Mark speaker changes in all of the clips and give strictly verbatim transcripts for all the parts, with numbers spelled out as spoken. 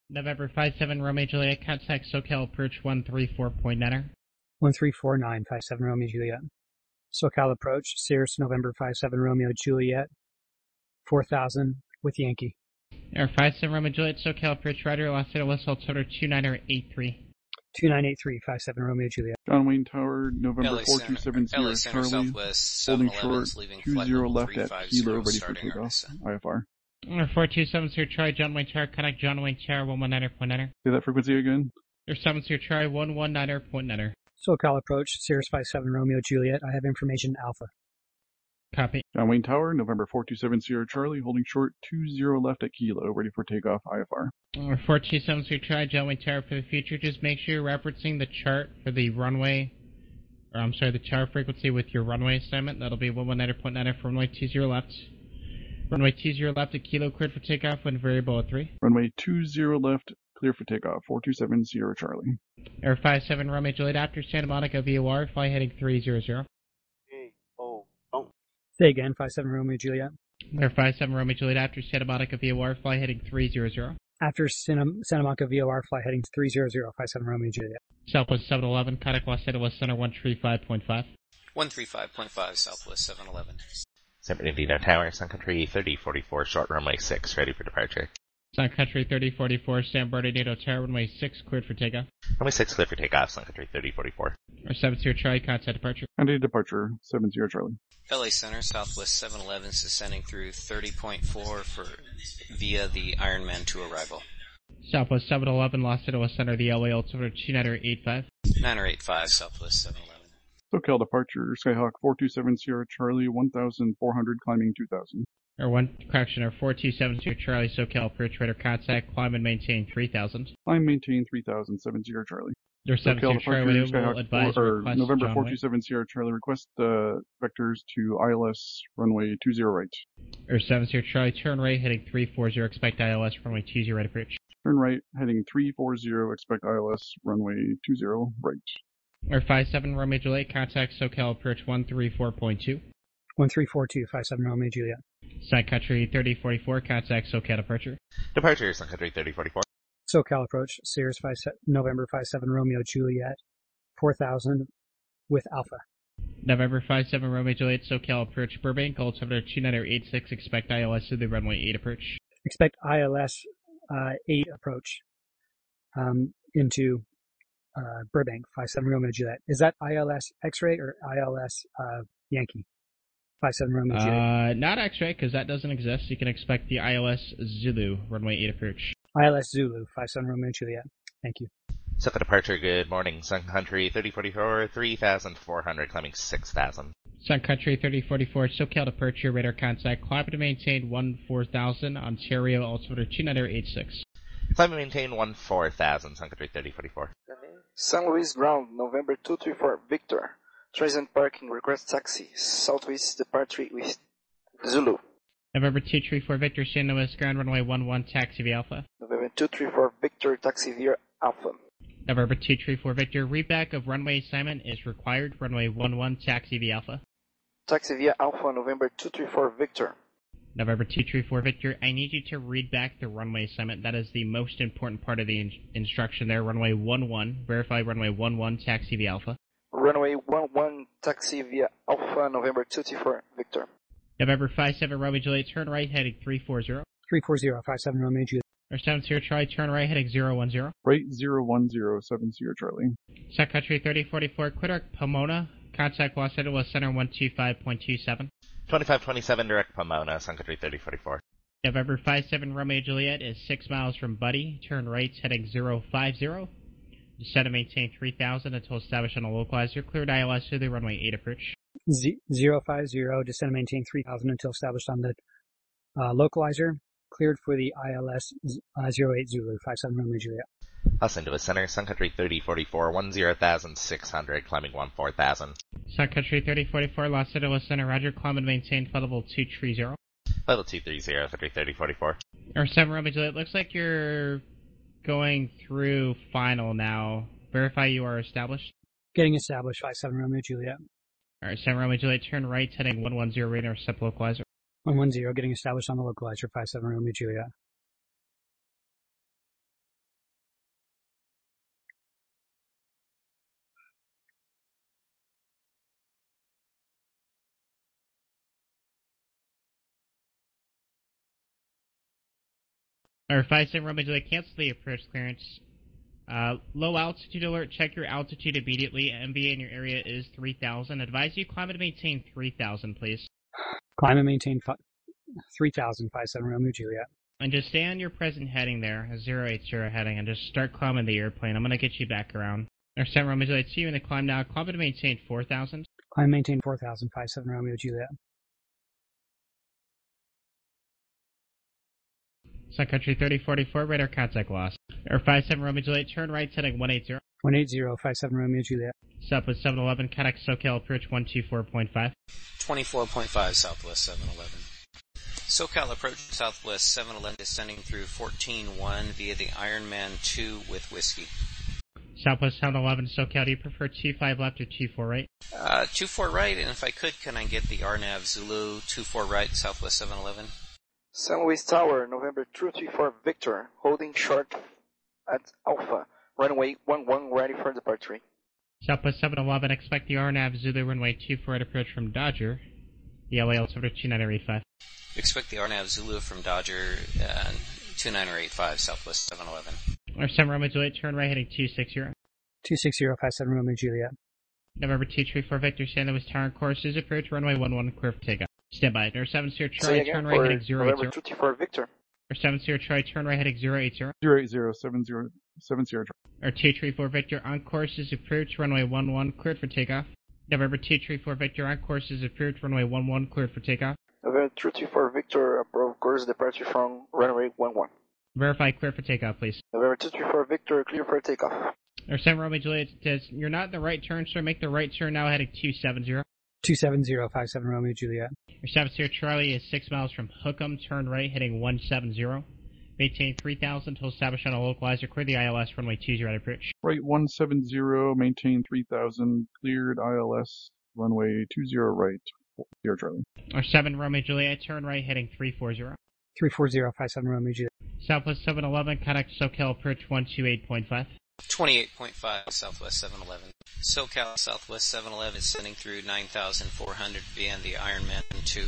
Speaker 1: November five seven Romeo Juliet, contact SoCal approach one three four point nine er.
Speaker 2: one three four nine five seven Romeo Juliet. SoCal approach, Cirrus November five seven Romeo Juliet, four thousand with Yankee.
Speaker 1: Air five seven Romeo Juliet, SoCal approach, rider, Los Angeles, altimeter two nine eight three.
Speaker 2: two nine eight three five seven Romeo Juliet.
Speaker 3: John Wayne Tower, November
Speaker 4: L A
Speaker 3: four two seven zero
Speaker 4: L A Center
Speaker 3: Charlie,
Speaker 4: Southwest
Speaker 3: holding
Speaker 4: seven
Speaker 3: short,
Speaker 4: eleven's leaving
Speaker 3: two
Speaker 4: flight
Speaker 3: zero
Speaker 4: level
Speaker 3: left
Speaker 4: three
Speaker 3: at
Speaker 4: five
Speaker 3: Kilo,
Speaker 4: zero,
Speaker 3: ready for
Speaker 4: starting
Speaker 3: takeoff,
Speaker 4: Arkansas.
Speaker 3: I F R.
Speaker 1: Air four two seven zero, try John Wayne Tower, connect John Wayne Tower one one nine er point nine er.
Speaker 3: Say that frequency again.
Speaker 1: Air seven zero, try one one nine er point nine er.
Speaker 2: SoCal approach, Cirrus five seven Romeo Juliet, I have information Alpha.
Speaker 1: Copy.
Speaker 3: John Wayne Tower, November four two seven zero Charlie, holding short, two zero left at Kilo, ready for takeoff, I F R.
Speaker 1: Air four two seven zero, try John Wayne Tower for the future, just make sure you're referencing the chart for the runway, or I'm sorry, the tower frequency with your runway assignment. That'll be one one nine er point nine er for runway two zero left. Runway two zero left at Kilo, cleared for takeoff when variable at three.
Speaker 3: Runway two zero left, clear for takeoff, four two seven zero Charlie.
Speaker 1: Air five seven Romeo Juliet after Santa Monica V O R, fly heading three zero zero.
Speaker 5: Hey, oh, don't.
Speaker 2: Say again, five seven Romeo Juliet.
Speaker 1: Air five seven Romeo Juliet after Santa Monica V O R, fly heading three zero zero.
Speaker 2: After Santa, Santa Monica V O R, fly heading three zero zero five seven Romeo Juliet.
Speaker 1: Southwest seven eleven, contact Los Angeles Center one three five point five.
Speaker 4: one three five point five Southwest seven eleven.
Speaker 6: San Bernardino Tower, Sun Country thirty forty-four, short runway six, ready for departure.
Speaker 1: Sun Country thirty forty-four, San Bernardino Tower, runway six, cleared for takeoff.
Speaker 6: Runway six, clear for takeoff, Sun Country thirty forty-four.
Speaker 1: Or seven zero Charlie, contact departure.
Speaker 3: And a departure, seven zero Charlie.
Speaker 4: L A Center Southwest seven eleven is descending through thirty point four for via the Ironman two arrival.
Speaker 1: Southwest seven eleven, Los Angeles Center, the L A altimeter two nine eight five.
Speaker 4: nine eight five Southwest seven eleven.
Speaker 3: SoCal departure, Skyhawk four two seven Sierra Charlie, one thousand four hundred, climbing two thousand.
Speaker 1: Or one, correction, or four two seven zero Charlie, SoCal approach, radar contact, climb and maintain three thousand.
Speaker 3: Climb, maintain three thousand, seven zero Charlie.
Speaker 1: Or seven zero Charlie, will advise
Speaker 3: four, or
Speaker 1: request
Speaker 3: November
Speaker 1: John
Speaker 3: four
Speaker 1: Wayne.
Speaker 3: two seven Sierra Charlie, request uh, vectors to I L S runway two zero right.
Speaker 1: Or seven zero Charlie, turn right, heading three four zero, expect I L S, runway two zero right approach.
Speaker 3: Turn right, heading three four zero, expect I L S runway two zero right.
Speaker 1: Or five seven Romeo Juliet, contact SoCal approach one three four point two.
Speaker 2: one three four two five seven Romeo Juliet.
Speaker 1: Sun Country thirty forty-four, contact SoCal departure.
Speaker 6: Departure, Sun Country thirty forty-four.
Speaker 2: SoCal approach, Cirrus five seven November five seven Romeo Juliet, four thousand with Alpha.
Speaker 1: November five seven Romeo Juliet, SoCal approach Burbank, altimeter two nine eight six, expect I L S to the runway eight approach.
Speaker 2: Expect I L S uh, eight approach um, into uh, Burbank, five seven Romeo Juliet. Is that I L S X-ray or I L S uh, Yankee? five seven Romeo Juliet.
Speaker 1: Uh, not X-ray, because that doesn't exist. You can expect the I L S Zulu, runway eight approach.
Speaker 2: I L S Zulu, five seven Romeo Juliet. Thank you.
Speaker 6: Set for departure, good morning, Sun Country thirty forty-four, three thousand four hundred, climbing six thousand.
Speaker 1: Sun Country thirty forty-four, SoCal departure, radar contact, climb to maintain one four thousand, Ontario, altimeter two nine eight six.
Speaker 6: Climb and maintain one four thousand, Sun Country thirty forty-four.
Speaker 5: San Luis Ground, November two three four Victor. Transient parking, request taxi. Southwest departure with Zulu.
Speaker 1: November two three four Victor, San Luis Ground, runway one one, taxi via Alpha.
Speaker 5: November two three four Victor, taxi via Alpha.
Speaker 1: November two three four Victor, readback of runway assignment is required, runway one one, taxi via Alpha.
Speaker 5: Taxi via Alpha, November two three four Victor.
Speaker 1: November two three four Victor, I need you to read back the runway assignment. That is the most important part of the in- instruction there. Runway one one, verify runway one one, taxi via Alpha.
Speaker 5: Runway one one, taxi via Alpha, November two three four Victor.
Speaker 1: November five seven Romeo Juliet, turn right, heading three four zero.
Speaker 2: three four zero five seven Romeo Juliet.
Speaker 1: Or seven zero Charlie, turn right, heading zero one zero.
Speaker 3: Right zero one zero seven zero Charlie.
Speaker 1: Sun Country thirty forty-four, Quitter, Pomona, contact Los Angeles Center one two five point two seven.
Speaker 6: twenty-five twenty-seven, direct Pomona, Sun Country thirty forty-four.
Speaker 1: November five seven Romeo Juliet is six miles from Buddy, turn right, heading zero five zero. Descend and maintain three thousand until established on a localizer. Cleared I L S to the runway eight approach.
Speaker 2: Z- zero five zero, descend and maintain three thousand until established on the uh, localizer. Cleared for the I L S uh, zero eight Zulu, five seven Romeo Juliet.
Speaker 6: Los Angeles Center, Sun Country thirty forty-four, one zero thousand six hundred, climbing one four thousand.
Speaker 1: Sun Country thirty forty-four, Los Angeles Center, roger, climb and maintain flight level two three zero.
Speaker 6: Level two three zero, Country thirty forty-four.
Speaker 1: Or seven Romeo Juliet, looks like you're going through final now. Verify you are established.
Speaker 2: Getting established, five seven Romeo Juliet.
Speaker 1: Alright, seven Romeo Juliet, turn right, heading one one zero, radar, step localizer.
Speaker 2: one one zero, getting established on the localizer, five seven Romeo Juliet.
Speaker 1: Or five seven Romeo Juliet, cancel the approach clearance. Uh, low altitude alert, check your altitude immediately. M V A in your area is three thousand. Advise you climb and maintain three thousand, please.
Speaker 2: Climb and maintain fi- three thousand, five seven Romeo Juliet.
Speaker 1: And just stay on your present heading there, zero eight zero heading, and just start climbing the airplane. I'm going to get you back around. Or seven Romeo Juliet, see you in the climb now. Climb and maintain four thousand.
Speaker 2: Climb and maintain four thousand, five seven Romeo Juliet.
Speaker 1: Sun Country thirty forty-four, radar contact lost. Or five seven Romeo Juliet, turn right, setting one eighty.
Speaker 2: one eighty, five seven Romeo Juliet.
Speaker 1: Southwest seven eleven, contact SoCal approach one two four point five.
Speaker 4: twenty-four point five Southwest seven eleven. SoCal approach Southwest seven eleven descending through fourteen one via the Ironman two with Whiskey.
Speaker 1: Southwest seven eleven, SoCal, do you prefer two five left or two four right?
Speaker 4: Uh, two four right, and if I could, can I get the R NAV Zulu two four right Southwest seven eleven?
Speaker 5: San Luis Tower, November two three four Victor, holding short at Alpha, runway one one ready for departure.
Speaker 1: Southwest seven eleven, expect the R NAV Zulu runway two four right approach from Dodger. The L A altimeter two nine eight five.
Speaker 4: Expect the R NAV Zulu from Dodger, uh, two nine eight five Southwest seven eleven.
Speaker 1: Or seven Romeo Juliet, turn right heading two six zero.
Speaker 2: two six zero, five seven Romeo Juliet.
Speaker 1: November two three four Victor, San Luis Tower course is approach, runway one one, clear for takeoff. Stand by. Or seven zero Charlie, turn right heading zero eight zero.
Speaker 5: November two three four Victor.
Speaker 1: Or seven zero Charlie, turn right heading zero eight zero.
Speaker 3: zero eight zero, seven zero, seven zero.
Speaker 1: Or two three four Victor, on course is approach, runway one one, cleared for takeoff. November two three four Victor, on course is approach, runway one one, cleared for takeoff.
Speaker 5: November two three four Victor, approach course departure from runway one one.
Speaker 1: Verify clear for takeoff, please.
Speaker 5: November two three four Victor, clear for takeoff.
Speaker 1: Or seven Romeo Juliet says, you're not in the right turn, sir. Make the right turn now heading two seven zero.
Speaker 2: two seven zero, five seven Romeo Juliet.
Speaker 1: Or seven zero Charlie is six miles from Hookham, turn right heading one seven zero. Maintain three thousand until established on a localizer. Clear the I L S runway two zero approach.
Speaker 3: Right one seven zero, maintain three thousand, cleared I L S, runway two zero right, Sierra Charlie.
Speaker 1: Or seven Romeo Juliet, turn right heading three four zero.
Speaker 2: three four zero, five seven Romeo Juliet.
Speaker 1: Southwest seven eleven, contact SoCal approach one two eight point five.
Speaker 4: twenty-eight point five Southwest seven eleven. SoCal Southwest seven eleven is sending through nine thousand four hundred via the Ironman two.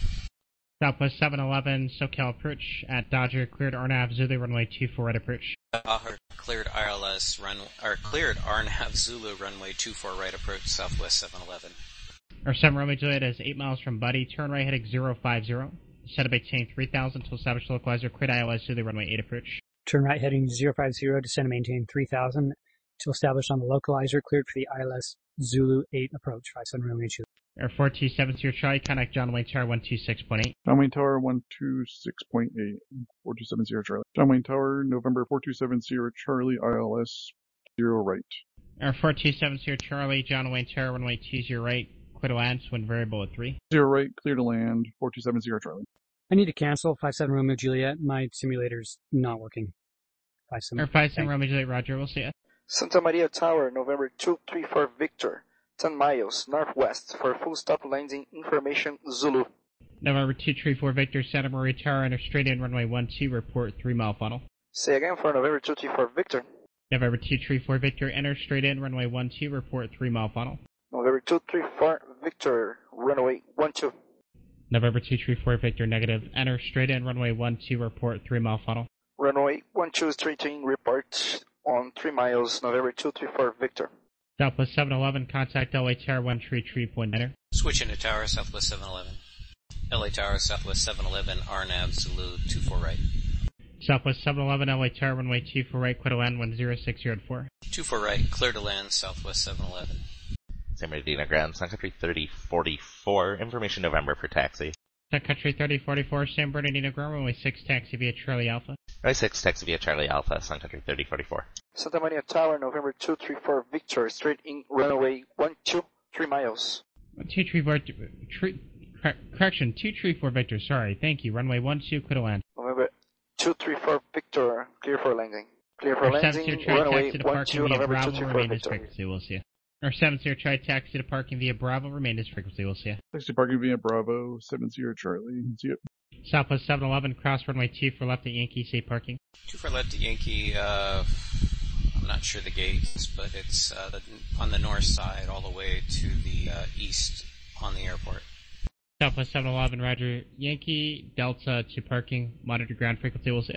Speaker 1: Southwest seven eleven, SoCal approach at Dodger, cleared R NAV Zulu runway two four right approach.
Speaker 4: Dodger cleared I L S run or cleared R NAV Zulu runway two four right approach Southwest seven eleven.
Speaker 1: Or seven Romeo Juliet is eight miles from Buddy, turn right heading zero five zero. Set up maintain three thousand until established localizer, cleared I L S Zulu runway eight approach.
Speaker 2: Turn right heading zero five zero, descend and maintain three thousand until established on the localizer, cleared for the I L S Zulu eight approach, five seven Romeo Juliet.
Speaker 1: Or four two seven zero Charlie, contact John Wayne Tower one two six point eight.
Speaker 3: John Wayne Tower one two six point eight, four two seven zero Charlie. John Wayne Tower, November four two seven zero Charlie, I L S zero right.
Speaker 1: Or four two seven zero Charlie, John Wayne Tower runway two zero right, clear to land, wind variable at three.
Speaker 3: Zero right, clear to land, four two seven zero Charlie.
Speaker 2: I need to cancel, five seven Romeo Juliet. My simulator's not working. five seven.
Speaker 1: Or five seven Romeo Juliet, Roger, we'll see you.
Speaker 5: Santa Maria Tower, November two three four Victor, ten miles northwest for full stop landing information Zulu.
Speaker 1: November two three four Victor, Santa Maria Tower, enter straight in runway one two, report three mile funnel.
Speaker 5: Say again for November two three four Victor.
Speaker 1: November two three four Victor, enter straight in runway one two, report three mile funnel.
Speaker 5: November two three four Victor, runway one two.
Speaker 1: November two three four Victor, negative, enter straight in runway one two, report three mile funnel.
Speaker 5: Runway one two straight in, report on three miles, November two three four Victor.
Speaker 1: Southwest seven eleven, contact L A Tower one three three point nine.
Speaker 4: Switch into Tower Southwest seven eleven. L A Tower Southwest seven eleven, R NAV Zulu two four right.
Speaker 1: Southwest seven eleven, L A Tower runway two four right, clear to land one zero six zero four.
Speaker 4: two four right, clear to land Southwest seven eleven.
Speaker 6: San Bernardino Ground, Sun Country thirty forty-four, information November for taxi.
Speaker 1: Sun Country thirty forty-four, San Bernardino Ground, runway six, taxi via Charlie Alpha.
Speaker 6: Runway six, taxi via Charlie Alpha, Sun Country thirty forty-four.
Speaker 5: Santa Maria Tower, November two three four Victor, straight in, runway one two, three miles.
Speaker 1: two three four, three, correction, two three four Victor, sorry, thank you, runway one two, clear to land.
Speaker 5: November two three four Victor, clear for landing. Clear for landing, runway one two, November two three four Victor.
Speaker 1: We'll see you. Or seven zero, try taxi to parking via Bravo, remain as frequency, we'll see you.
Speaker 3: Taxi parking via Bravo, seven zero Charlie, see you.
Speaker 1: Southwest seven eleven, cross runway two for left at Yankee, safe parking.
Speaker 4: two for left at Yankee, uh, I'm not sure the gates, but it's uh, the, on the north side all the way to the uh, east on the airport.
Speaker 1: Southwest seven eleven, roger, Yankee, Delta to parking, monitor ground frequency, we'll see you.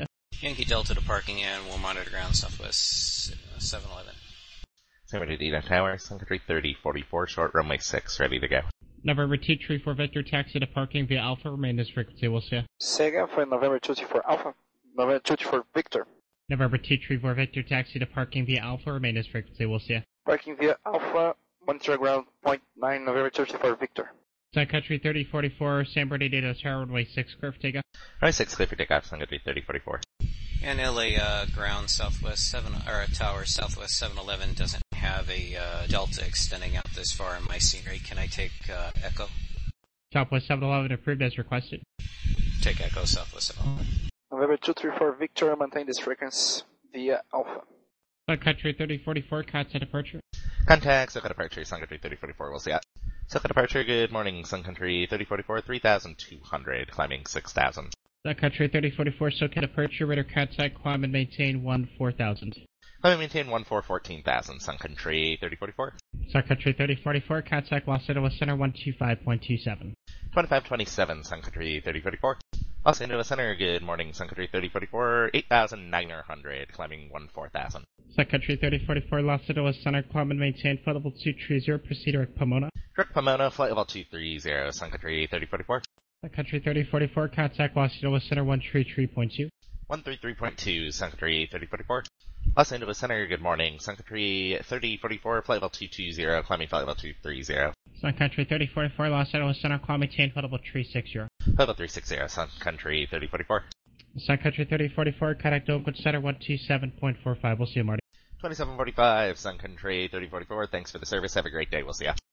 Speaker 4: Yankee Delta to parking and we'll monitor ground southwest seven eleven.
Speaker 6: San Bernardino Tower, Sun Country thirty forty-four, short runway six, ready to go.
Speaker 1: November two three four Victor, taxi to parking via Alpha, remain this frequency, we'll see ya.
Speaker 5: Say again for November two three four Alpha. November two three four Victor.
Speaker 1: November two three four Victor, taxi to parking via Alpha, remain this frequency, we'll see ya.
Speaker 5: Parking via Alpha, monitor ground point nine, November two three four Victor.
Speaker 1: Sun Country thirty forty-four, San Bernardino Tower, runway six, clear for takeoff.
Speaker 6: Runway six, clear for takeoff, Sun Country thirty forty-four.
Speaker 4: And L A uh, ground southwest seven, or uh, tower southwest seven eleven doesn't have a uh, delta extending out this far in my scenery. Can I take uh, Echo?
Speaker 1: Southwest seven eleven approved as requested.
Speaker 4: Take Echo southwest seven eleven.
Speaker 5: November two three four Victor, maintain this frequency via Alpha.
Speaker 1: Sun Country thirty forty-four, contact departure.
Speaker 6: Contact, Soka departure, Sun Country thirty forty-four, we'll see ya. Soka departure, good morning, Sun Country thirty forty-four, three thousand two hundred, climbing six thousand.
Speaker 1: Sun Country thirty forty-four, SoCal departure, radar contact, climb and maintain one four thousand.
Speaker 6: Climb and maintain one four fourteen thousand, Sun Country thirty forty-four.
Speaker 1: Sun Country thirty forty-four, contact Los Angeles Center one two five point two seven.
Speaker 6: twenty-five twenty-seven, Sun Country thirty forty-four. Los Angeles Center, good morning, Sun Country thirty forty-four, eight thousand nine hundred, climbing one four thousand.
Speaker 1: Sun Country thirty forty-four, Los Angeles Center, climb and maintain flight level two three zero, proceed direct Pomona.
Speaker 6: Direct Pomona, flight level two three zero, Sun Country thirty forty-four.
Speaker 1: Sun Country thirty forty-four, contact Los Angeles Center one three three point two.
Speaker 6: one three three point two, Sun Country thirty forty-four. Los Angeles Center, good morning, Sun Country thirty forty-four, flight level two two zero, climbing flight level two three zero.
Speaker 1: Sun Country thirty forty-four, Los Angeles Center, climb maintain flight level three six zero.
Speaker 6: Flight level three six zero, Sun Country thirty forty-four.
Speaker 1: Sun Country thirty forty-four, contact Oakwood Center one two seven point four five, we'll see you, Marty.
Speaker 6: twenty-seven forty-five, Sun Country thirty forty-four, thanks for the service, have a great day, we'll see ya.